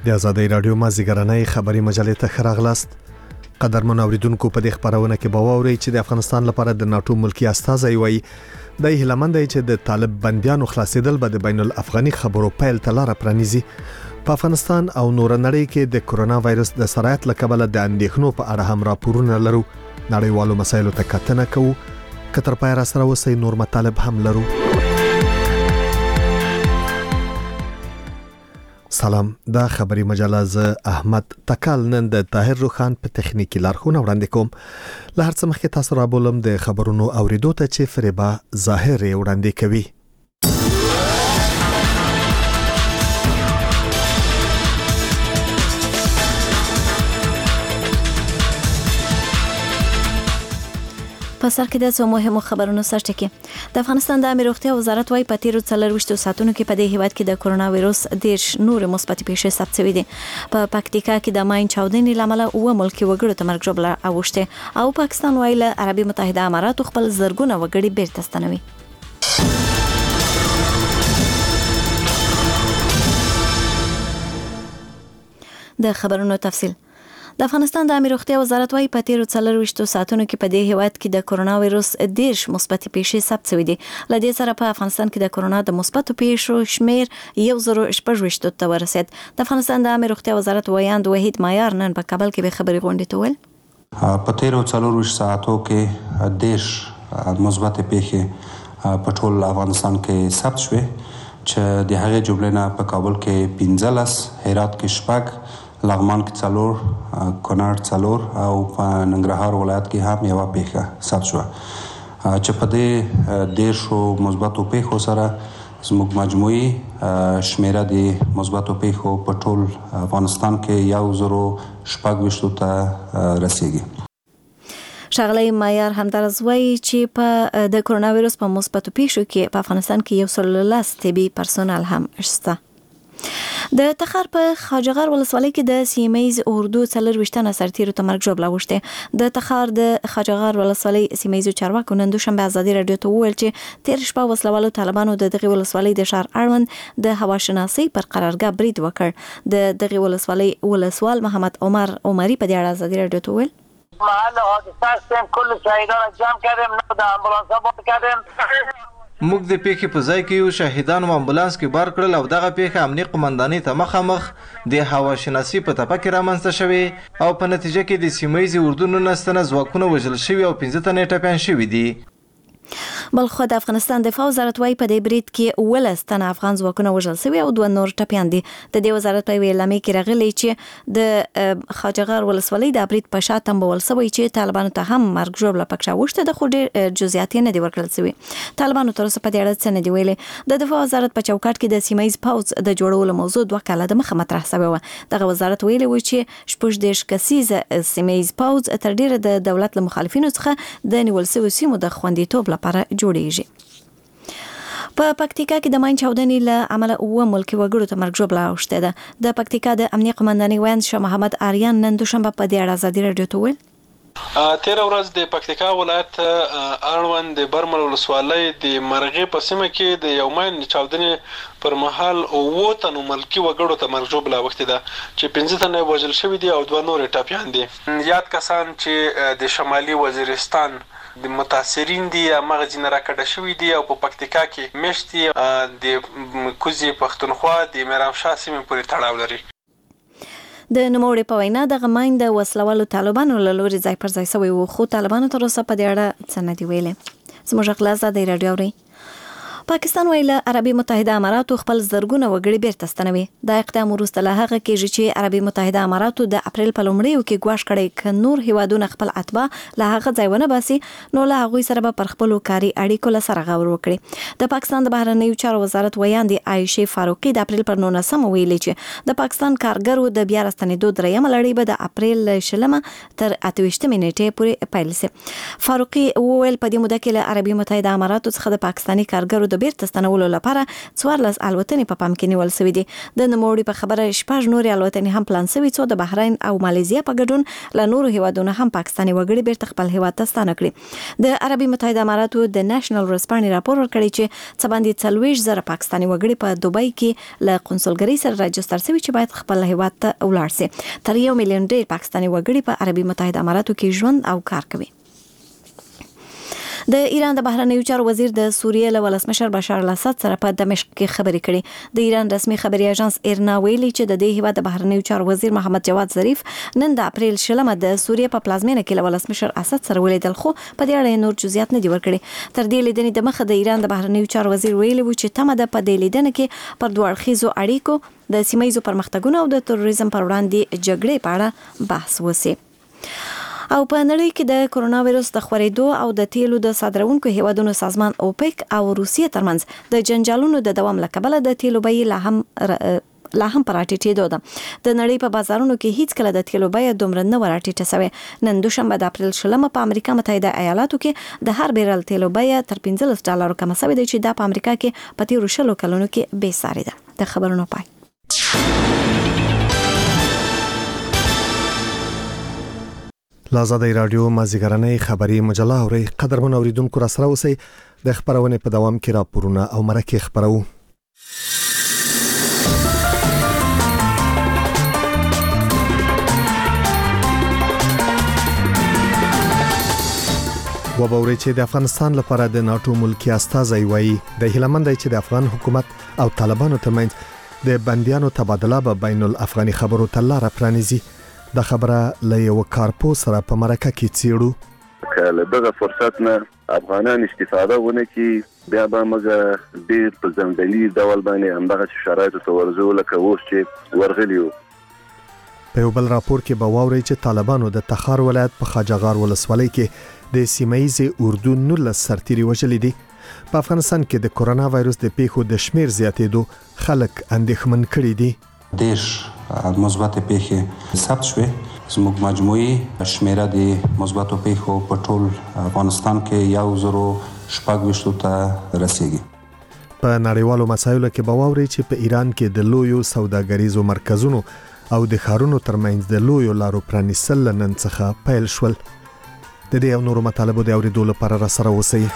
د آزادۍ رادیو مازیګرنۍ خبري مجلې ته ښه راغلاست. قدرمن اوریدونکو، په دې خبرونه کې به واورئ چې د افغانستان لپاره د ناتو ملکی استازی وایي د هیلمند دی چې د طالب بندیانو خلاصېدل به د بین الافغاني خبرو پیل ته لاره پرانیزي. په افغانستان او نور نړۍ کې د کرونا وایرس د سرایت له کبله د اندېښنو په اړه هم راپورونه لرو. نړیوالو مسایلو ته کتنه کوو. کتر پای را سره اوسئ، نور مطالب هم لرو. سلام، دا خبري مجله ز احمد تکال نن د طاهر روخان په تخنیکی لارښوونه وړاندې کوم. له هر څه مخکې تاسو را بولم د خبرونو اوریدو ته چې فریبا ظاهر وړاندې کوي. په سر کې د څو مهمو خبرونو سرټکی. د افغانستان د عامه روغتیا وزارت وايي په تیرو 24 ساعتونو کې په دې هیواد کې د کرونا وایرس 10 نور مثبت پیښې ثبت شوې دي. په پکتیکا کې د ماین چاودنې لامل او ملکی وګړو ته مرګ جوړه اوښته او پاکستان وايي له عربي متحده اماراتو خپل زرګونه وګړي بیرته ستنوي. د خبرونو تفصیل. د افغانستان د عامه روغتیا وزارت وايي په تیرو 24 ساعتونو کې په دې هیواد کې د کرونا وایرس 10 مثبت پیښې ثبت شوې دي. له دې سره په افغانستان کې د کرونا د مثبت پیښو شمیر 1026 ته ورسید. د افغانستان د عامه روغتیا وزارت وایاند وحید مایار نن په کابل کې به خبري غونډې ته ویل. په تیرو 24 ساعتو کې 10 مثبت پیښې په ټول افغانستان کې ثبت شوې چې د هغې جملې نه په کابل کې 15، هرات کې 6، لغمان کې 4، کونړ 4 او په ننګرهار ولایت کې هم یو پیښه ثبت شوه چې په دې 10 مثبتو پیښو سره زموږ مجموعي شمیره د مثبتو پیښو په ټول افغانستان کې 1026 ته رسیږي. ښاغلی مایار همدارس وایي چې په د کرونا وایرس په مثبتو پیښو کې په افغانستان کې 113 طبي پرسونل هم شته. د تخار په خواجهغار ولسوالۍ کې د سیمه‌ییز اردو 24 سرتیرو ته مرګ ژوبله اوښته. د تخار د خواجهغار ولسوالۍ سیمه‌ییزو چارواکو نن دوشنبه ازادي رادیو ته وویل چې تیر شپه وسلوالو طالبانو د دغه ولسوالۍ د ښار اړوند د هواشناسۍ پر قرارګاه برید وکړ. د دغه ولسوالۍ ولسوال محمد عمر عمری په دې اړه ازادي رادیو ته وویل محل حادثه هستیم، کل شهیدان را جمع کردیم، نو د امبولانس ها بار کردیم. موږ د پیښې په ځای کې یو شهیدان و امبولانس کې بار کړل او دغه پیښه امنیه قومندانۍ ته مخامخ د هواشناسي په تپه کې رامنځته شوې او په نتیجه کې د سیمه‌ییز اردو 19 تنه ځواکونه وژل شوي او 15 تنه ټپیان شوي دي. بلخو د افغانستان دفاع وزارت وايي په دې برید کې 19 تنه افغان ځواکونه وژل شوي او 2 نور ټپیان دي. د دې وزارت په اعلامیه کې راغلي چې د خواجهغار ولسوالۍ د برید په شا تمبول شوی چې طالبانو ته هم مرګ ژوبله پکښه وشته د خو ډېر جزئیات نه دي ورکړل شوي. طالبانو تر اوسه په دې اړه څه نه دی ویلي. د دفاع وزارت په چوکاټ کې د سیمه‌ییز پوځ د جوړولو موضوع 2 کاله د مخه مطرح شوی و. دغه وزارت ویلي و چې 14 کسیزه سیمه‌ییز پوځ تر ډیره د دولت له مخالفینو څخه د نیول شوی سیمو د خوندیتوب لپاره جوړیږي. په پکتیکا کې د ماین چاودنې له امله او ملکی وګړو ته مرګ ژوبله اوښته ده. د پکتیکا د امنیه قومندانۍ وایاند شاه محمد آریان نن دوشنبه په دې اړه ازادي رادیو ته ویل. تیر ورځ د پکتیکا ولایت اړوند د برمل ولسوالۍ د مرغې په سیمه کې د یو ماین چاودنې پر مهال 9 تنو ملکی وګړو ته مرګ ژوبله اوښته ده چې 15 تنه وژل شوي دي او 2 نور ټپیان دي. یاد کسان چې د شمالي وزیرستان د متاثرین دي هغه ځینې راکډه شوي دي او په پکتیکا کې میشتي د کوزي پښتونخوا د میرامشاه سیمې پورې تړاو لري. د نوموړي په وینا د غماین د وسلوالو طالبانو له لوري ځای پر ځای شوی و خو طالبانو تر اوسه په دې اړه څه نه دی ویلي. زموږ خلاصه د رادیو اوري. پاکستان ویل عربي متحده اماراتو خپل زرګونه وګړي بیرته ستنوي. دا اقدام وروسته له هغه کېږي چې عربي متحده اماراتو د اپریل په لومړیو کې ګواښ کړی ک نور هیوادونه خپل اتباع له هغه ځای ونه باسي نو له هغوی سره به پر خپلو کاري اړیکو له سره غور وکړي. د پاکستان د بهرنیو چارو وزارت ویاندې عایشه فاروقي د اپریل پر 19 ویلي چې د پاکستان کارګرو د بیا راستنېدو درېیمه لړۍ به د اپریل 20 تر 28 نیټې پورې پیل شي. فاروقي وویل په دې موده کې له عربي متحده اماراتو څخه د پاکستاني کارګرو د بیرته ستنولو لپاره 14 الوتنې په پام کې نیول شوې دي. د نوموړي په خبره 6 نورې الوتنې هم پلان شوې څو د بحرین او ماليزیا په ګډون له نورو هیوادونو هم پاکستاني وګړي بیرته خپل هیواد ته ستانه کړي. د عربي متحده اماراتو د نېشنل ورسپانې راپور ورکړی چې څه باندې 40,000 پاکستاني وګړي په دوبۍ کې له قونسلګرۍ سره راجستر شوي چې باید خپل هیواد ته ولاړ شي. تر 1 میلیون ډیر پاکستاني وګړي په عربي متحده اماراتو کې ژوند او کار کوي. د ایران د بهرنیو چارو وزیر د سوریې له ولسمشر بشار الاسد سره په دمشق کې خبرې کړې. د ایران رسمي خبري اژانس ایرنا ویلي چې د دې هیواد د بهرنیو چارو وزیر محمد جواد ظریف نن د اپریل 16 د سوریې په پلازمینه کې له ولسمشر اسد سره ولیدل، خو په دې اړه نور جزئیات نه دي ورکړي. تر دې لیدنې د مخه د ایران د بهرنیو چارو وزیر ویلي و چې تمه ده په دې لیدنه کې پر دوه اړخیزو اړیکو د سیمایي پرمختګونو او د تروریزم پر وړاندې جګړې په اړه بحث وشي. او په نړۍ کې د کرونا وایرس د خورېدو او د تیلو د صادرونکو هیوادونو سازمان اوپک او روسیې ترمنځ د جنجالونو د دوام له کبله د تیلو بیې لا هم پراټیټېدو ده. د نړۍ په بازارونو کې هیڅ کله د تیلو بیه دومره نه وراټیټه شوې. نن دوشنبه د اپریل 16 په امریکا متحده ایالاتو کې د هر بیرل تیلو بیه تر $15 کم شوې ده چې دا په امریکا کې په تیرو 20 کلونو کې بې ساري ده. د خبرونو پای. لازادی رادیو مازیګرنۍ خبری مجله اوري قدرمن اوریدونکو را سره اوسئ. د خبرونه په دوام کې راپورونه او مرکه خبرو. وبوري چې د افغانستان لپاره د ناتو ملکی استازي وایي د هلمند چې د افغان حکومت او طالبانو ترمنځ د بنديانو تبادله به بین الافغاني خبرو ته لار پرانیزي. د خبره له یو کارپو سره په مرکه کې څیړو. کله دغه فرصت نه افغانان استفاده ونه کی بیا به موږ ډیر په ځنډلي ډول باندې همدغه شرایط ته ورزو لکه اوس چې ورغلیو. په یو بل راپور کې به واوري چې طالبانو د تخار ولایت په خاجغار ولسوالۍ کې د سیمایي اردو 19 سرتیري وژلي دي. په افغانستان کې د کرونا وایرس د پیښو د شمیر زیاتېدو خلک اندېښمن کړي دي. دیش مثبت پیښې ثبت شوې. زموږ مجموعي شمیره د مثبتو پیښو په ټول افغانستان کې 1026 ته رسیدي. په نړیوالو مسایلو کې به واوري چې په ایران کې د لویو سوداګریزو مرکزونو او د ښارونو ترمنځ د لویو لارو پرانیستل نن څخه پیل شول. د دې او نورو مطالبو د اوریدو لپاره را سره اوسئ.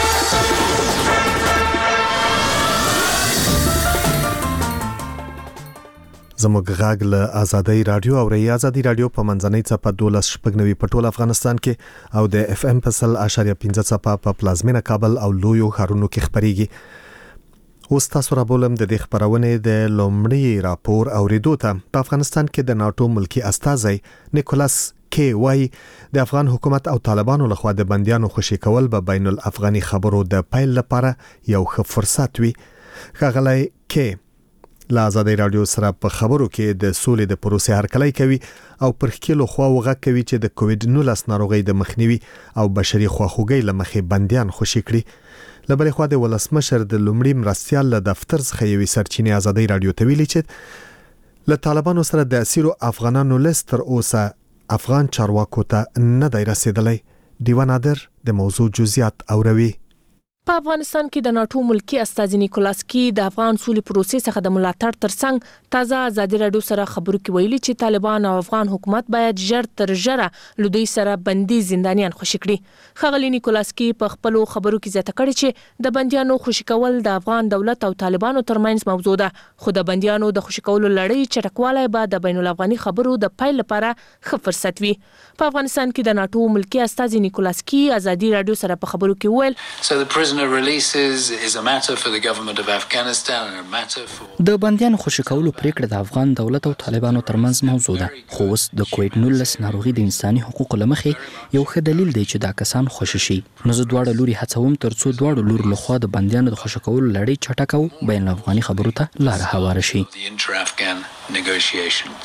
زموږ غاګ له آزادۍ رادیو او ریاضي رادیو په منځنۍ صفه 12.9 په ټول افغانستان کې او د اف ام په 0.5 صفه په پلازمینه کابل او لویو ښارونو کې خبريږي. اوس تاسو را بولم د دې خبرونه د لومړی راپور اوریدو ته. په افغانستان کې د ناتو ملکی استازي نیکولاس کې وای د افغان حکومت او طالبانو لخوا د بنديانو خوشي کول به بین الافغاني خبرو د پیل لپاره یو ښه فرصت وي. ښاغلی کې لا آزادۍ رادیو سره په خبرو کې د سولې د پروسې هرکلی کوي او پر خپل خوا وغه کوي چې د کووډ 19 ناروغي د مخنیوي او بشري خواخوږي لمخې بنديان خوشي کړي. لبل خو د ولسمشر د لومړي مرستيال له دفتر څخه یوې سرچینې آزادۍ رادیو ته ویلي چې له طالبانو سره د اسیرو افغانانو لستر اوسه افغان چارواکو ته نه دی رسیدلی. دیوان نادر د موضوع جزئیات اوروي. په افغانستان کې د ناتو ملکی استازي نیکولاس کې د افغان سولې پروسې څخه د ملاتړ ترڅنګ تازه آزادي رادیو سره خبرو کې ویلي چې طالبان او افغان حکومت باید ژر تر ژره لدوی سره بندي زندانیان خوشي کړي. خغلی نیکولاس کې په خپل خبرو کې زیاته کړی چې د بنديانو خوشي کول د افغان دولت او طالبانو ترمنځ موضوع ده، خو د بنديانو د خوشي کولو لړۍ چټکوالی به د بین الافغاني خبرو د پیل لپاره ښه فرصت وي. په افغانستان کې د ناتو ملکی استازي نیکولاس کې آزادي رادیو سره په خبرو کې ویل د بنديانو خوشي کولو پریکړه د افغان دولت او طالبانو ترمنځ موضوع ده، خو اوس د کووډ 19 ناروغي د انساني حقوقو لمخې یو ښه دلیل دی چې دا کسان خوشي شي. نو زه دواړه لوري هڅوم ترڅو دواړو لور لخوا د بنديانو د خوشي کولو لړۍ چټکه او بین الافغاني خبرو ته لار هواره شي.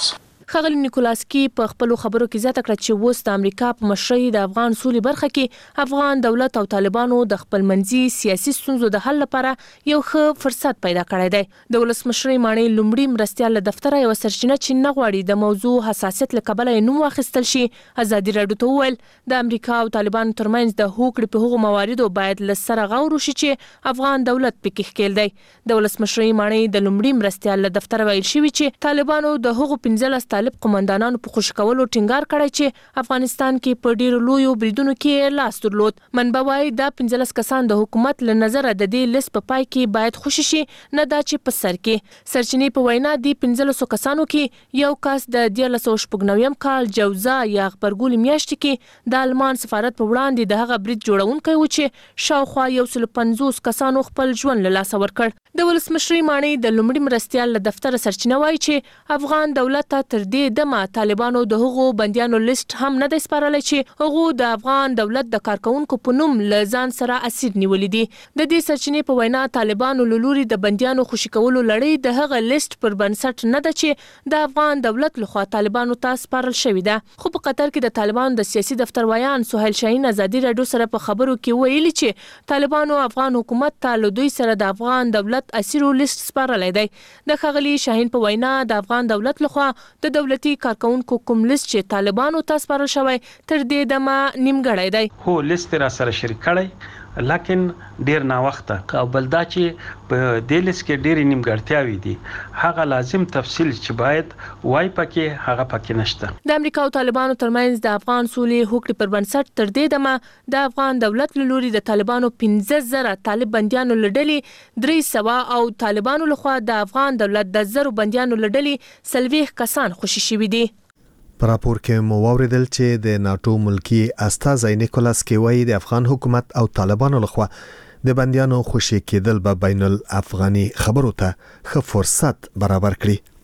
ښاغلي نیکولاسکي په خپل خبرو کې زیاته کړه چې اوس د امریکا په مشرۍ د افغان سولې برخه کې افغان دولت او طالبانو د خپلمنځي سیاسي ستونزو د حل لپاره یو ښه فرصت پیدا کړی دی. د ولسمشرۍ ماڼۍ لومړي مرستیال له دفتره یو سرچینه چې نه غواړي د موضوع حساسیت له کبله یې نوم واخیستل شي ازادي راډیو ته وویل د امریکا او طالبانو ترمنځ د هوکړې په هغو مواردو باید له سره غور وشي چې افغان دولت پکې ښکیل دی. د ولسمشرۍ ماڼۍ د لومړي مرستیال له دفتره ویل شوي چې طالبانو د هغو 15 طالب قومندانانو په خوشي کولو ټینګار کړی چې افغانستان کې په ډیرو لویو بریدونو کې لاس درلود. منبع وايي دا 15 کسان د حکومت له نظره د دې لیست په پای کې باید خوشي شي نه دا چې په سر کې. سرچینې په وینا دي 15 کسانو کې یو کس د 1999 کال جوزا یا خبرګول میاشتې کې د آلمان سفارت په وړاندې د هغه برید جوړونکی و چې شاوخوا 150 کسانو خپل ژوند له لاسه ورکړ. د ولسمشرۍ ماڼۍ د لومړي مرستیال له دفتر سرچینه وایي چې افغان دولت ته تر دې دمه طالبانو د هغو بندیانو لیست هم نه دی سپارلی چې هغو د افغان دولت د کارکونکو په نوم له ځان سره اسیر نیولي دي. د دې سرچینې په وینا طالبانو له لوري د بندیانو خوشي کولو لړۍ د هغه لیست پر بنسټ نه ده چې د افغان دولت لخوا طالبانو ته سپارل شوې ده. خو په قطر کې د طالبانو د سیاسي دفتر ویان سهیل شاهین ازادي راډیو سره په خبرو کې ویلي چې طالبانو افغان حکومت ته له دوی سره د افغان دولت اسیرو لیست سپارلی دی. د ښاغلي شاهین په وینا د افغان دولت لخوا د دولتي کارکونکو کوم لیست چې طالبانو ته سپارل شوی تر دې دمه نیمګړی دی. هو لیست را سره شریک کړی لکن ډیر نا وخته او بل دا چې په دې لیست کې ډېرې نیمګړتیاوې دي هغه لازم تفصیل چې باید وای پکې هغه پکې نشته. د امریکا او طالبانو ترمنځ د افغان سولې هوکړې پر بنسټ تر دې دمه د افغان دولت له لوري د طالبانو 15,000 طالب بندیانو له ډلې 300 او طالبانو لخوا د افغان دولت د 1000 بندیانو له ډلې 40 کسان خوشي شوي دي. په راپور کې مو واوریدل چې د ناتو ملکی استازی نیکولاسکي وایي د افغان حکومت او طالبانو لخوا د بندیانو خوشي کېدل به بین الافغاني خبرو ته ښه فرصت برابر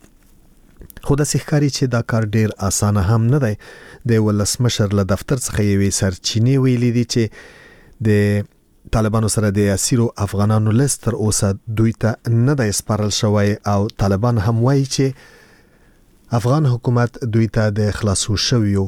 کړي. خو د ښکاری چې دا کار ډیر اسانه هم نه دی. د ولسمشر له دفتر څخه یوې سرچینې ویلي دي چې د طالبانو سره د اسیرو افغانانو لیست تر اوسه دوی ته نه دی سپارل شوی او طالبان هم وایي چې افغان حکومت دوی ته د خلاصو شویو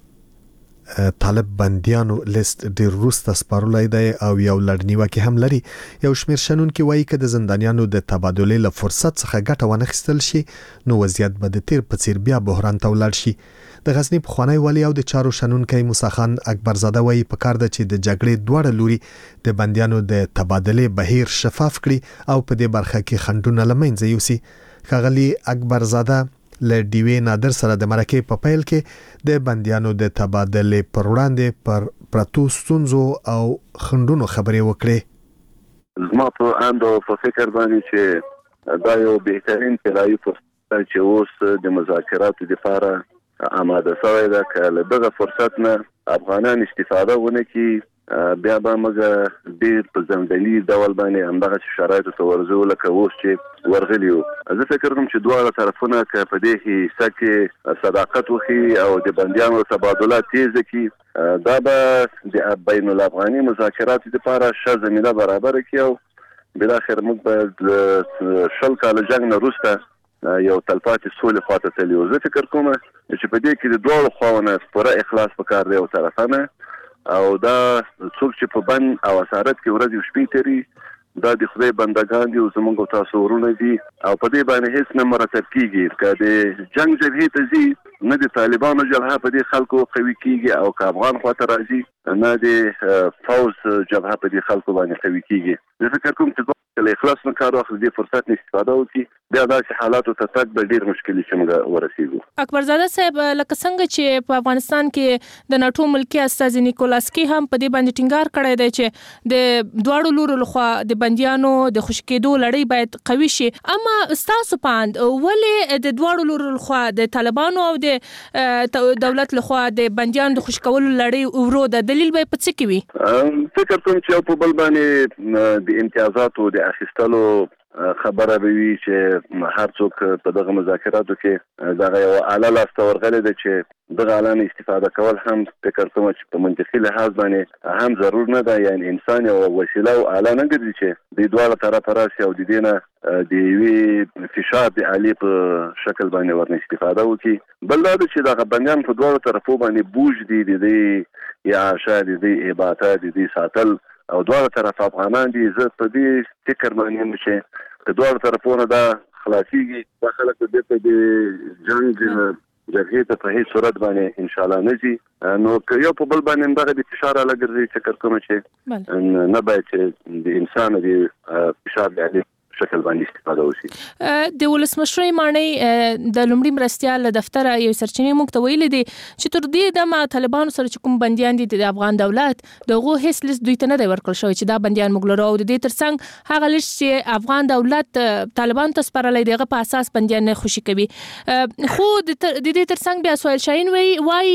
طالب بندیانو لیست ډیر وروسته سپارلی دی او یو لړنیوکې هم لري. یو شمیر شنونکي وایي که د زندانیانو د تبادلې له فرصت څخه ګټه وانخیستل شي نو وضعیت به د تیر په څیر بیا بحران ته ولاړ شي. د غزنی پخوانی والی او د چارو شنونکی موسی خان اکبرزاده وایي پکار ده چې د جګړې دواړه لوري د بندیانو د تبادلې بهیر شفاف کړي او په دې برخه کې خنډونه له منځه یوسي. ښاغلي اکبرزاده له ډیوې نادر سره د مرکې په پیل کې د بندیانو د تبادلې پر وړاندې پر پرتو ستونزو او خنډونو خبرې وکړې. زما په اند او په فکر باندې چې دا یو بهترین طلایي فرصت چې اوس د مذاکراتو لپاره آماده شوی ده. که له دغه فرصت نه افغانان استفاده ونه کړي بیا به موږ ډېر په ځنډلي ډول باندې همدغه شرایطو ته ورځو لکه اوس چې ورغلي یو. زه فکر کوم چې دواړه طرفونه که په دې حصه کې صداقت وکړي او د بندیانو تبادله تیزه کړي دا به د بین الافغاني مذاکراتو لپاره ښه زمینه برابره کړي او بالاخره موږ به د 20 کاله جنګ نه وروسته یو تلپاتې سولې خواته تللي. زه فکر کوم چې په دې کې د دواړو خواوو پوره اخلاص پکار دی یو طرفه نه او دا څوک چې په بند او اسارت کې ورځ او شپې تیري دا د خدای بندگان دي او زموږ او تاسو ورونه دي او په دې باندې هیڅ نه مرتب کیږي. که د جنگ جبهې ته ځي نه د طالبانو جبهه په دې خلکو قوي کیږي او که افغان خواته راځي نه د فوز جبهه په دې خلکو باندې قوي کیږي. زه فکر کوم چې له اخلاص نه کار واخلي د فرصت نه استفاده وکړي بیا داسې حالاتو ته تک به ډیر مشکل شي موږ ورسېږو. اکبرزاده صاحب لکه څنګه چې په افغانستان کې د ناتو ملکی استازی نیکولاسکي هم په دې باندې ټینګار کړی دی چې د دواړو لورو لخوا د بندیانو د خوشي کېدو لړۍ باید قوي شي. اما ستاسو پاند ولې د دواړو لورو لخوا د طالبانو او د دولت لخوا د بندیانو د خوشي کولو لړۍ ورو د دلیل به په څه کې وي؟ فکر کوم چې په بل باندې د امتیازاتو د اخیستلو خبره به وي چې هر څوک په دغه مذاکراتو کې دغه یو اعلی لاسته ورغلې ده چې دغه اعلان استفاده کول هم فکر کوم چې په منطقي لحاظ باندې هم ضرور نه ده. یعنی انسان یو وسیله او اعلی نه ګرځي چې د دوه طرفه راشي او د دې نه د یوې فشار د عالی په شکل باندې ورنه استفاده وکړي. بل دا چې دغه بندیان په دوه طرفو باندې بوج دي د دې یا شاید د دې اباطه د دې ساتل او دوه طرف افغانان دي. زه په دې فکر باندې چې د دوه طرفونو دا خلاصيږي دا خلک د جنگ جګړې ته په هیڅ صورت باندې ان شاء الله نه ځي. نو که یو په بل باندې دغه د فشار لګرځي چې کوم چې نه باید چې د انسان د فشار د شکل باندې استفاده وشي. د ولسمشر مانی د لومړي مرستيال دفتر یو سرچینې موږ ته ویل دي چې تر دې د طالبانو سره کوم بنديان دي د افغان دولت دغه هیڅ لیست دوی ته نه دی ورکړل شوی چې دا بنديان موږ لرو او د دې ترڅنګ هغه لیست چې افغان دولت طالبان ته سپارلې دغه په اساس بنديان نه خوشي کوي. خو د دې ترڅنګ بیا سوال شاین وای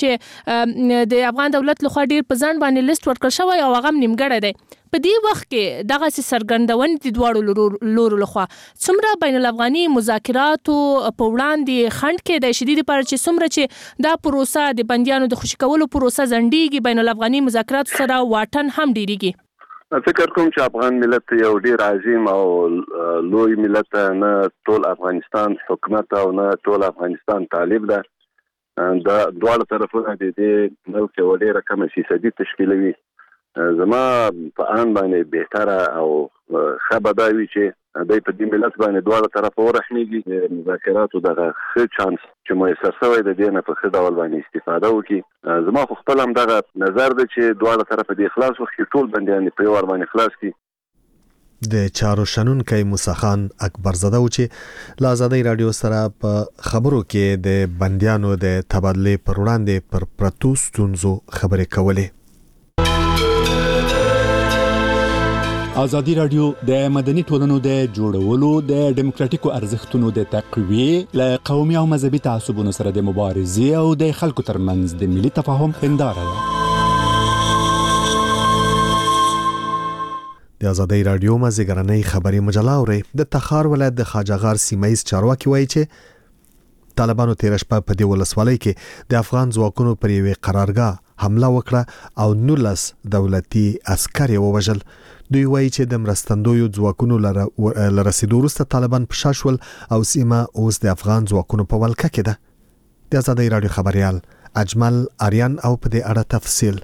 چې د افغان دولت لخوا ډیر په ځان باندې لیست ورکړل شوی او هغه نیمګړی دی. په دې وخت کې دغه سرګندون د دواړو لورو لخوا څومره بین الافغاني مذاکراتو په وړاندې خنډ کې د شدید لپاره چې څومره چې دا پروسه د بنديانو د خوشي کولو پروسه ځنډيږي بین الافغاني مذاکراتو سره واټن هم ډیریږي. فکر کوم چې افغان ملت یو ډیر عظیم او لوی ملت نه ټول افغانستان حکومت او نه ټول افغانستان طالب ده. د دواړو طرفونو د دې ملک یو ډیر کم فیصدي تشکیلوي. زما په ان باندې بهتره او خبرداري چې د په دې ملت باندې دواړه طرفه ورحمېږي مذاکراتو دغه ښه چانس چې میسر شوی د دې نه په ښه ډول باندې استفاده وکړي. زما خو خپل هم دغه نظر دی چې دواړه طرفه د اخلاص وکړي ټول بندیان په یو ور باندې خلاص کړي. د چارو شنونکی موسی خان اکبر زاده و چې له ازادۍ رادیو سره په خبرو کې د بندیانو د تبادلې پر وړاندې پر پرتو ستونزو خبرې کولې. ازادي رادیو د مدني ټولنو د جوړولو د ډیموکراتیکو ارزښتونو د تقویې له قومي او مذهبي تعصبونو سره د مبارزې او د خلکو ترمنځ د ملي تفاهم هنداره ده. د ازادۍ رادیو مازیګرنۍ خبري مجله اوري د تخار ولایت د خواجهغار سیمایز چارواکي وایي چې طالبانو تیر شپه په دې ولسوالۍ کې د افغان ځواکونو پر یوې قرارګاه حمله وکړه او 19 دولتي عسکر یې ووژل. دوی وایي چې د مرستندویو ځواکونو لرسیدو وروسته طالبان په شا شول او سیمه اوس د افغان ځواکونو په ولکه کې ده. د ازادۍ رادیو خبريال اجمل آریان او په دې اړه تفصیل.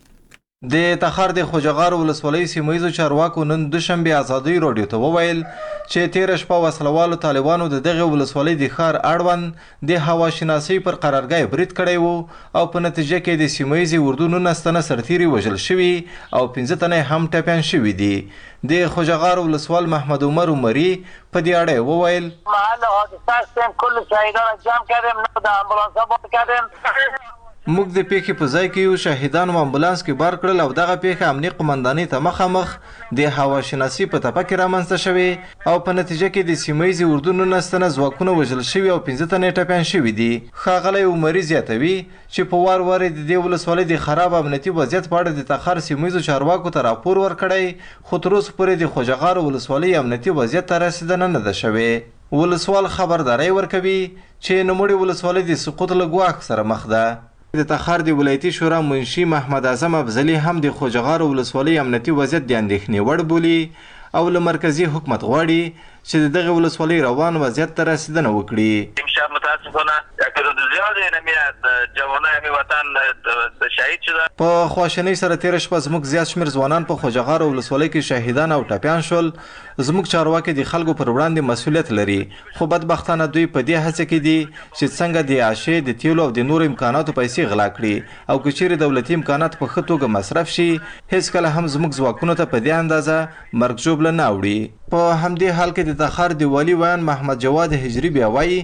د تخار د خوجغار ولسوالۍ سیمایزو چارواکو نن دوشنبه ازادۍ رادیو ته وویل چې تیر شپه وسلوالو طالبانو د دغه ولسوالۍ د ښار اړوند د هوا شناسي پر قرارګاه برید کړی وو او په نتیجه کې د سیمایزي اردو 19 سرتیري وژل شوي او 15 تنه هم ټپیان شوي دي. د خوجغار ولسوال محمد عمر عمری په دې اړه وویل محل حادثه کل شهیدان جمع کردیم نو د امبولانس بوت کردیم. موږ د پیښې په ځای کې یو شهیدان و امبولانس کې بار کړل او دغه پیښه امنیت قومندانۍ ته مخامخ د هوا شناسي په تپه کې رامنځته شوې او په نتیجه کې د سیمایزي اردو 19 تنه ځواکونه وژل شوي او 15 تنه ټپیان شوي دي. ښاغلی عمري زیاتوي چې په وار وار د دې ولسوالۍ د خراب امنیتي وضعیت په اړه د تخار سیمایزو چارواکو ته راپور ورکړی خو تر اوسه پورې د خوجغار ولسوالۍ امنیتي وضعیت ته رسیدنه نه ده شوې. ولسوال خبرداری ورکوي چې نوموړې ولسوالۍ د سقوط له ګواښ سره مخ ده. د تخار د ولایتي شورا منشي محمد اعظم افضلي هم د خوجغار ولسوالۍ امنیتي وضعیت د اندېښنې وړ بولي او له مرکزي حکومت غواړي چې دغه ولسوالۍ روان وضعیت ته رسیدنه وکړي. امشب متاسفانه اکثر زیاده نمیاد جوانای وطن شهید شده. په خواشنۍ سره تیر شپه زموږ زیات شمیر ځوانان په خوجغار ولسوالۍ کې شهیدان او ټپیان شول. زموږ چارواکي د خلکو پر وړاندې مسؤلیت لري خو بدبختانه دوی په دې هڅه کې دي چې څنګه د عاشې د تیلو او د نورو امکاناتو پیسې غلا کړي او که چیرې دولتي امکانات په ښه توګه مصرف شي هیڅ کله هم زموږ ځواکونو ته په دې اندازه مرګ ژوبله نه اوړي. په همدې حال کې د تخار د والي ویان محمد جواد هجري بیا وایي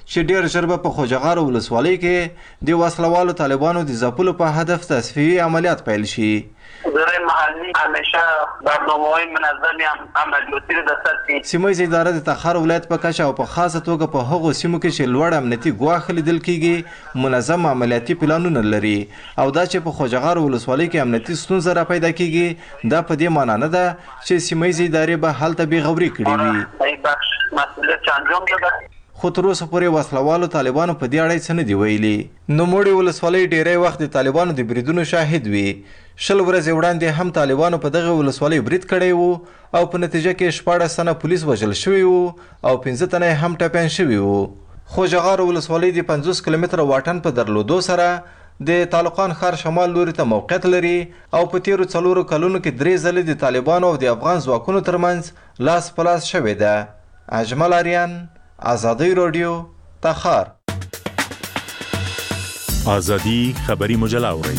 چې ډیر ژر به په خوجغار ولسوالۍ کې د وسلوالو طالبانو د ځپلو په هدف تصفیوي عملیات پیل شي. اداره محلی همیشه برنامه‌های منظمی عملیاتی را در سطح سیمه اداره د تخار ولایت په کچه او په خاصه توګه په هغو سیمو کې چې لوړ امنیتي ګواښ لیدل کیږي منظم عملیاتي پلانونه لري او دا چې په خوجغار ولسوالۍ کې امنیتي ستونزه را پیدا کیږي دا په دې معنی نه ده چې سیمه ادارې به هلته بې غوري کړې وي. مسئولیت انجام داده خو تر اوسه پورې وسلوالو طالبانو په دې اړه څه نه دي ویلي. نوموړې ولسوالۍ ډیری وخت د طالبانو د بریدونو شاهد وي. 20 ورځې وړاندې هم طالبانو په دغه ولسوالۍ برید کړی وو او په نتیجه کې 14 تنه پولیس وژل شوي وو او 15 تنه هم ټپیان شوي وو. خوجغار ولسوالۍ د 50 کیلومتره واټن په درلودو سره د طالقان ښار شمال لوري ته موقعیت لري او په تیرو 4 کلونو کې 3 ځلې د طالبانو او د افغان ځواکونو ترمنځ لاس په لاس شوې ده. اجمل آریان، آزادی رادیو، تخار. آزادی خبری مجله اورئ.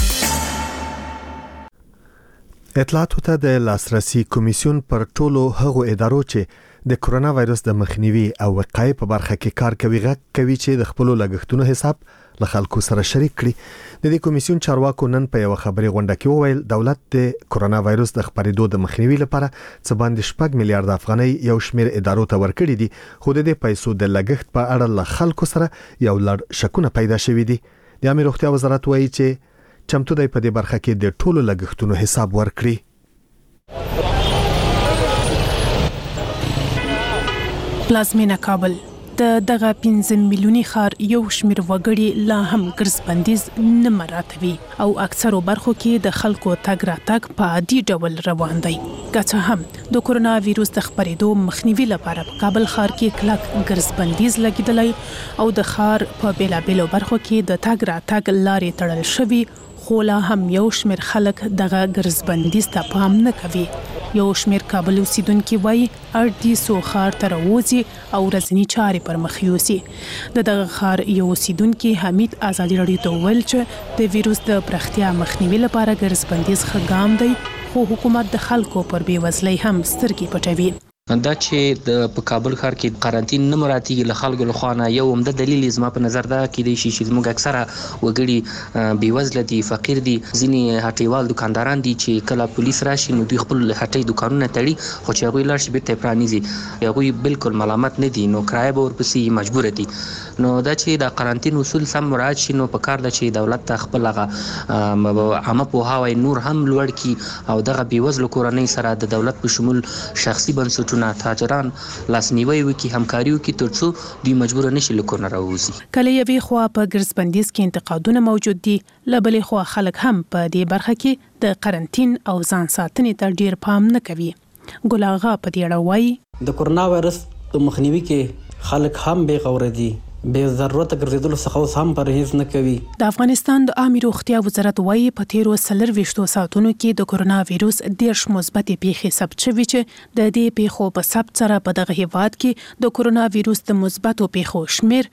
اطلاعاتو ته د لاسرسي کمیسیون پر ټولو هغو ادارو چې د کرونا وایرس د مخنیوي او وقایې په برخه کې کار کوي غږ کوي چې د خپل لګښتونو حساب له خلکو سره شریک کړي. د دې کمیسیون چارواکو نن په یو خبري غونډه کې وویل دولت د کرونا وایرس د خپرېدو د مخنیوي لپاره څه باندې 6 میلیارډ افغانۍ یو شمېر ادارو ته ورکړي دي خو د دې پیسو د لګښت په اړه له خلکو سره یو لړ شکونه پیدا شوي دي. د امیر روغتیا وزارت وایي چې چمتو دی په دې برخه کې د ټولو لګښتونو حساب ورکړي. پلازمینه کابل د دغه 15 میلیونی خار یو شمیر وګړي لا هم ګرځبندیز نه مراتوي او اکثرو برخو کې د خلکو تګ راتګ په عادي ډول روان دی. که هم د کرونا وایرس د خپرېدو مخنیوي لپاره په کابل ښار کې کلک ګرځبندیز لګیدلی او د ښار په بیلابیلو برخو کې د تګ راتګ لارې تړل شوي خو لا هم یو شمیر خلک دغه ګرځبندیز ته پام نه کوي. یو شمیر کابل اوسیدونکي وایي اړ دي څو ښار ته راوځي او ورځني چارې پر مخ یوسي. د دغه ښار یو اوسیدونکي حمید ازادي راډیو ته وویل چې د ویروس د پراختیا مخنیوي لپاره ګرځبندیز ښه ګام دی خو حکومت د خلکو پر بېوزلۍ هم سترګې پټوي. دا چې په کابل ښار کې قرنټین نه مراتیږي له خلکو له خوا نه یو عمده دلیل زما په نظر دا کېدای شي چې زموږ اکثره وګړي بېوزله دي، فقیر دي. ځینې هټیوال دکانداران دي چې کله پولیس راشي نو دوی خپل هټۍ دکانونه تړي خو چې هغوی لاړ شي بېرته یې پرانیزي. هغوی بالکل ملامت نه دي نو کرایه به ورپسې مجبوره دي. نو دا چې د قرنټین اصول سم مراعات شي نو په کار ده چې دولت ته خپل هغه عامه پوهاوی نور هم لوړ کړي او دغه بېوزلو کورنۍ سره د دولت په شمول شخصي بنسټ تاجران لاسنیوي وکړي، همکاري وکړي ترڅو دوی مجبور نشي له کور نه راوځي. کله یوې خوا په ګرځبندیز کې انتقادونه موجود دي، له بلې خوا خلک هم په دې برخه کې د قرنټین او ځان ساتنې ته ډیر پام نه کوي. ګل اغا په دې اړه وایي د کرونا وایرس په مخنیوي کې خلک هم بې غوره دي، بې ضرورت ګرځېدلو څخه اوس هم پرهیز نه کوي. د افغانستان د عامه روغتیا وزارت وایي په تیرو 24 ساعتونو کې د کرونا وایرس 10 مثبتې پیښې ثبت شوې چې د دې پیښو په ثبت سره په دغه هیواد کې د کرونا وایرس د مثبتو پیښو شمیر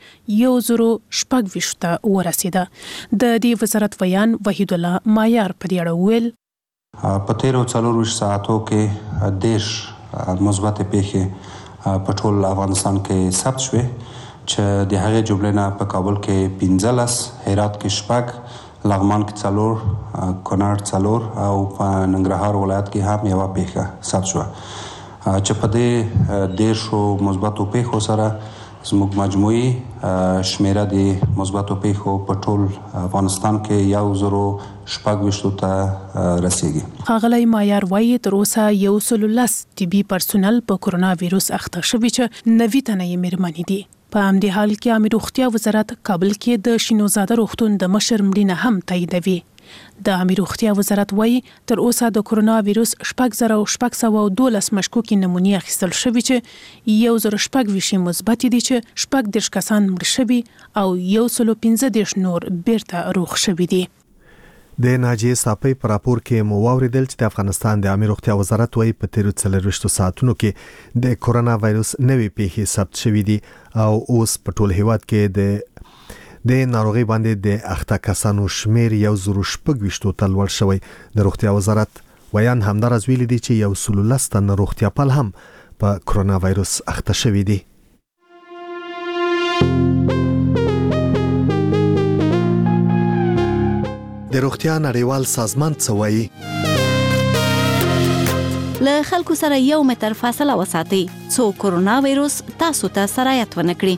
1026 ته ورسېده. د دې وزارت بیان وحید الله مایار په دې اړه ویل په تیرو 24 ساعتو کې 10 مثبتې پیښې په ټول افغانستان کې ثبت شوې چې د هغې جملې نه په کابل کې 15، هرات کې 6، لغمان کې 4، کونړ 4 او په ننګرهار ولایت کې هم یوه پیښه ثبت شوه چې په دې 10 مثبتو پیښو سره زموږ مجموعي شمیره د مثبتو پیښو په ټول افغانستان کې 1026 ته رسیږي. ښاغلی مایار وایي تر اوسه 110 طبي پرسونل په کرونا وایرس اخته شوي چې 90 تنه یې مېرمنې دي. په همدې حال کې عامه روغتیا وزارت کابل کې د شینوزاده روغتون د مشر مړینه هم تاییدوي. د عامه روغتیا وزارت وایي تر اوسه د کرونا وایرس 6612 مشکوکې نمونې اخیستل شوي چې 1026 مثبت دي چې 14 کسان مړه شوي او 115 نور بیرته روغ شوي دي. د ناجیه صافی پر راپور کې مو واوریدل چې د افغانستان د عامه روغتیا وزارت وایي په تیرو 24 ساعتونو کې د کرونا وایرس نوې پیښې ثبت شوې دي او اوس په ټول هیواد کې د ناروغي باندې د اخته کسانو شمیر 126 ته لوړ شوی. د روغتیا وزارت ویان همدارز ویلي دي چې 113 تن روغتیا پال هم په کرونا وایرس اخته شوي دي. د روغتیا نړیوال سازمان څه وایي؟ له خلکو سره 1 متر فاصله وساتئ څو کورونا وایروس تاسو ته سرایت ونه کړي.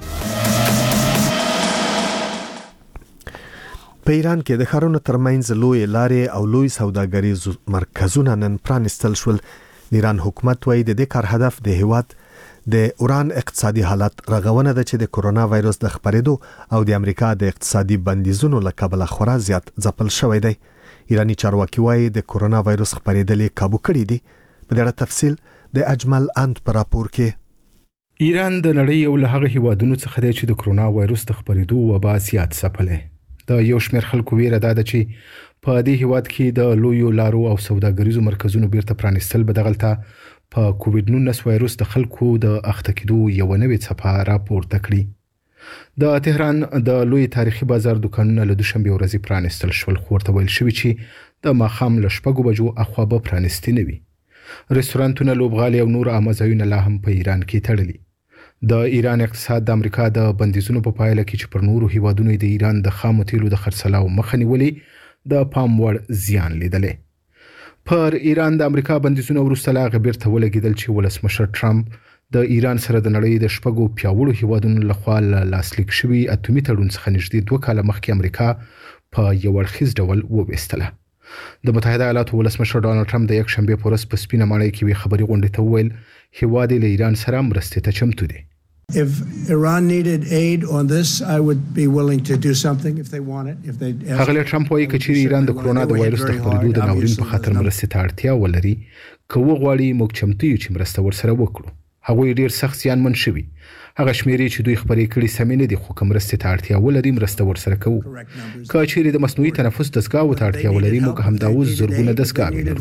په ایران کې د ښارونو ترمنځ لوی لارې او لوی سوداګریز مرکزونه نن پرانستل شول. د ایران حکومت وایي د دې کار هدف د هیواد د اوران اقتصادي حالت رغونه ده چې د کورونا وایروس د خپرېدو او د امریکا د اقتصادي بندیزونو له کبله خورا زیات ځپل شوی دی. ایرانی چارواکي وایي د کورونا وایروس خپرېدل کابو کړی دی. په دې تفصیل د اجمل اند پر راپور کې. ایران د نړۍ یو له هغه هیوادونو څخه دی چې د کورونا وایروس د خپرېدو وبا زیات ځپلی. د یو شمېر خلکو ویره ده چې په دې هیواد کې د لویو لارو او سوداګریزو مرکزونو بیرته پرانستل به دغلته په کووډ-19 وایروس د خلکو د اخته کېدو یو نوې څپه راپورته کړي. د تهران د لوی تاریخي بازار دکانونه له دوشنبه ورځې پرانستل شول، خو ورته ویل شوي چې د ماښام له 6 بجو اخوا به پرانستي نه وي. رستورانتونه، لوبغالي او نور عامه ځایونه لا هم په ایران کې تړلي. د ایران اقتصاد د امریکا د بندیزونو په پایله کې چې پر نورو هیوادونو د ایران د خامو تیلو د خرڅلاو مخه نیولې د پام وړ زیان لیدلې. پر ایران د امریکا بندیزونو وروسته لا بیرته ولګېدل چې ولسمشر ټرمپ د ایران سره د نړۍ د 6 پیاوړو هیوادونو لخوا لاسلیک شوي اتومي تړون څخه نږدې 2 کاله مخکې امریکا په یو اړخیز ډول وویستله. د متحده ایالاتو ولسمشر ډانلډ ټرمپ د یک شنبه په ورځ په سپینه ماڼۍ کې وی خبري غونډې ته وویل هیواد له ایران سره مرستې ته چمتو دی. If Iran needed aid on this, I would be willing to do something if they want it. If they هغه ټرمپ وایي چې ایران د کورونا د وایروس د خپرېدو د ناورین په خاطر مرستې ته اړتیا ولري، کوو غواړي موږ چمتو یو چې مرسته ورسره وکړو. هغه ډیر سخت زیانمن شوي. هغه شمیرې چې دوی خبرې کړي سمې نه دي، خو کوم مرستې ته اړتیا ولري مرسته ورسره کوو. که چیرې د مصنوعي تنفس دستګاو ته اړتیا ولري، موږ همدا اوس زرګونه دستګاوې لرو.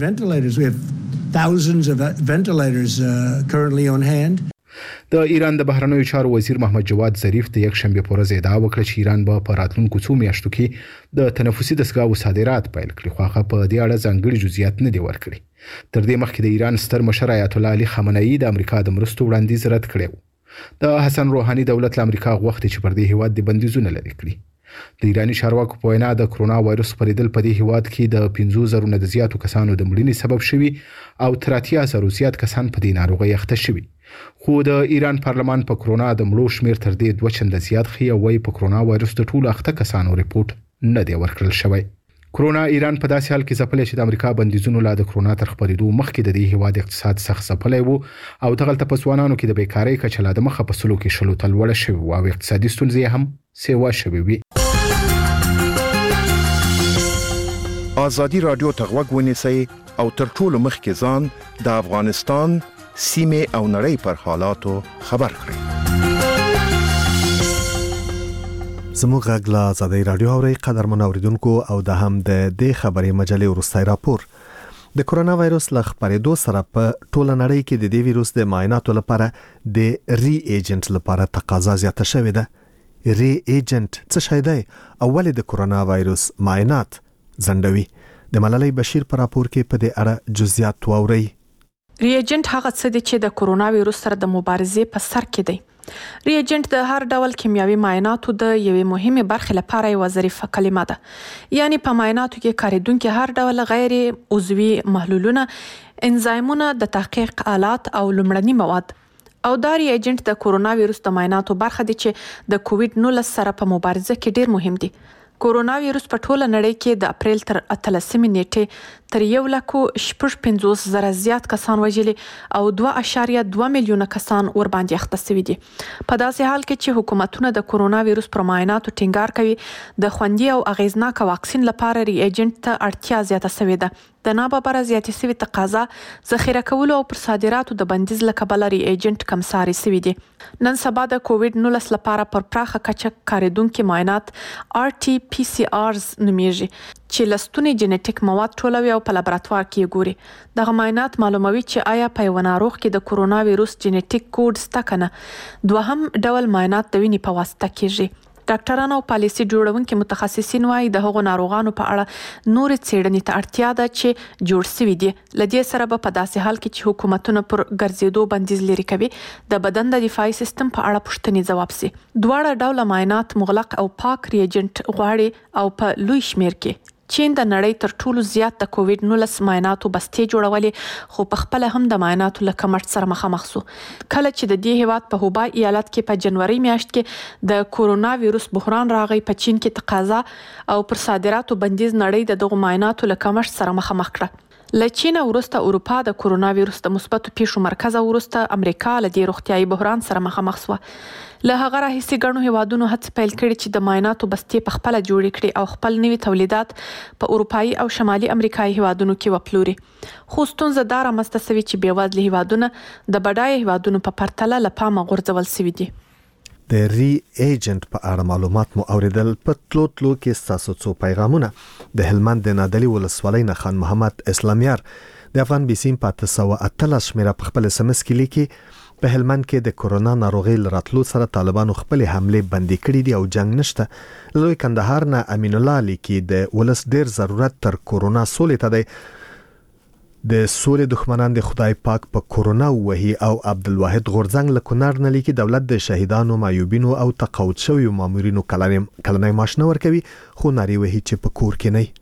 Thousands of ventilators currently on hand. د ایران د بهرنیو چارو وزیر محمد جواد ظریف د یک شنبه په ورځ ادعا وکړه چې ایران به په راتلونکو څو میاشتو کې د تنفسي دستګاو صادرات پیل کړي، خو هغه په دې اړه ځانګړي جزئیات نه دی ورکړي. تر دې مخکې د ایران ستر مشر آیت الله علي خامنه‌ای د امریکا د مرستو وړاندیز رد کړی و. د حسن روحاني دولت له امریکا غوښتي چې پر دې هیواد د بندیزونه لري کړي. د ایرانی چارواکو په وینا د کورونا وایروس خپرېدل په دې هیواد کې د 50,000 نه زیاتو کسانو د مړینې سبب شوي او تر 80,000 زیات کسان په دې ناروغۍ اخته شوي. خو د ایران پارلمان په کورونا د مړو شمیر تر دې 2 چنده زیات خي او وايي په کورونا وایروس د ټولو اخته کسانو ریپورت نه دی ورکړل شوی. کورونا ایران په داسې حال کې ځپلې چې د امریکا بندیزونو لا د کورونا تر خپرېدو مخکې د دې هیواد اقتصاد سخت ځپلی وو او دغلته په ځوانانو کې د بیکارۍ کچه لا د مخه په سلو کې شلو ته لوړه شوې وه او اقتصادي ستونزې هم سیوا شوې وي. ازادي رادیو ته غوږ ونیسئ او تر ټولو مخکې ځان د افغانستان سیمه او نړۍ پر حالاتو خبر کړئ. زموږ غږ له ازادي رادیو اوري قدرمن اوریدونکو او د هم د دې خبري مجلې وروستي راپور. د کورونا وایروس له خپرېدو سره په ټوله نړۍ کې د دې وایروس د معایناتو لپاره د ری ایجنټ لپاره تقاضا زیاته شوې ده. ری ایجنټ څه شی دی او ولې د کورونا وایروس معاینات زندوي؟ د ملالۍ بشیر پر راپور کې په دې اړه جزئیات واوري. ریجنټ هغه څه دی چې د کورونا وایروس سره د مبارزې په سر کې دی. ریجنټ د هر ډول کیمیاوي معایناتو د یوې مهمه برخه لپاره یو ظریفه کلمه ده. یعنی په معایناتو کې کاریدونکو هر ډول غیر عضوي محلولونه، انزایمونه، د تحقیق آلات او لومړني مواد او دا ریجنټ د کورونا وایروس د معایناتو برخه دي چې د کووډ-19 سره په مبارزه کې ډیر مهم دي. کورونا وایروس په ټوله نړۍ کې د اپریل تر 13 نیټې تر 1,55,000 زیات کسان وژلي او 2.2 میلیونه کسان ور باندې اخته شوي دي. په داسې حال کې چې حکومتونه د کورونا وایروس پر معایناتو ټینګار کوي، د خوندي او اغیزناک واکسین لپاره ریجنټ ته اړتیا زیاته شوې ده. د ناببره زیاتې شوې تقاضا، ذخیره کولو او پر صادراتو د بندیز له کبله ریجنټ کمساري شوي دي. نن سبا د کووډ-19 لپاره پر پراخه کچه کاریدونکو معاینات RT-PCRs نومیږي چې لستونی جنټیک مواد ټولوي او په لابراتوار کې ګوري. دغه معاینات معلوموي چې آیا په یو ناروغ کې د کورونا وایروس جنټیک کوډ شته کنه. دوهم ډول معاینات د وینې په واسطه کیږي. ډاکټرانو او پالیسي جوړونکو متخصصین وايي د هغو ناروغانو په اړه نور څېړنې ته اړتیا ده چې جوړ شوي دي. لدې سره به په داسې حال کې چې حکومتونه پر ګرځېدو بندیز لري کوي، د بدن د دفاعي سیستم په اړه پوښتنې ځواب شي. دواړه ډول معاینات مغلق او پاک ریجنټ غواړي او په لوی شمیر کې چین د نړۍ تر ټولو زیات د کووډ-19 معایناتو بستې جوړولې خو په خپل هم د معایناتو له کمښت سره مخامخ شو. کله چې د دې هیواد په هوبای ایالت کې په جنوري میاشت کې د کورونا وایروس بحران راغی، په چین کې تقاضا او پر صادراتو بندیز نړۍ د دغه معایناتو له کمښت سره مخامخ کړه. له چین وروسته اروپا د کورونا وایروس د مثبتو پیښو مرکز وروسته امریکا له دې روغتیايي بحران سره مخامخ شوه. له هغه راهیسې ګڼو هیوادونو هڅې پیل کړې چې د معایناتو بستې په خپله جوړې کړي او خپل نوي تولیدات په اروپایي او شمالي امریکایي هیوادونو کې وپلوري. خو ستونزه دا رامنځته سوې چې بېوزله هیوادونه د بډایه هیوادونو په پرتله له پامه غورځول سوي دي. د ری ایجنټ په اړه معلومات مو اوریدل. په تلو کې ستاسو څو پیغامونه. د هلمند د نادلي ولسوالۍ نه خان محمد اسلامیار د افغان بي سي په 918 شمیره په خپل SMS کې لیکي په هلمند کې د کورونا ناروغي لراتلو سره طالبانو خپل حمله بندي کړې دي او جنگ نشته. لوی کندهار نه امین الله لیکي د ولس ډیر ضرورت تر کورونا سولې ته دی. د سولې دښمنان د خدای پاک په کورونا وهي او عبدالواحد غورزنګ له کونړ نه لیکي دولت د شهیدانو معیوبینو او تقاعد شویو مامورینو کلنۍ معاش نه ورکوي خو نارې وهي چې په کور کې نه